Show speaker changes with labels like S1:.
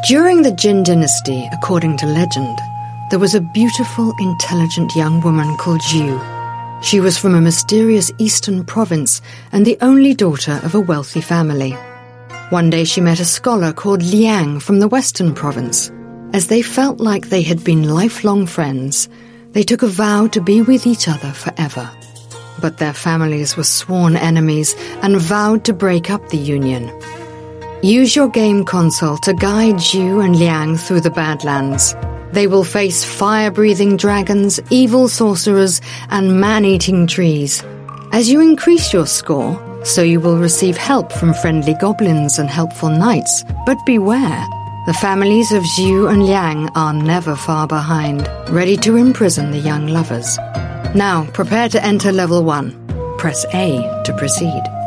S1: During the Jin dynasty, according to legend, there was a beautiful, intelligent young woman called Zhu. She was from a mysterious eastern province and the only daughter of a wealthy family. One day she met a scholar called Liang from the western province. As they felt like they had been lifelong friends, they took a vow to be with each other forever. But their families were sworn enemies and vowed to break up the union. Use your game console to guide Zhu and Liang through the Badlands. They will face fire-breathing dragons, evil sorcerers, and man-eating trees. As you increase your score, so you will receive help from friendly goblins and helpful knights. But beware, the families of Zhu and Liang are never far behind, ready to imprison the young lovers. Now, prepare to enter level 1. Press A to proceed.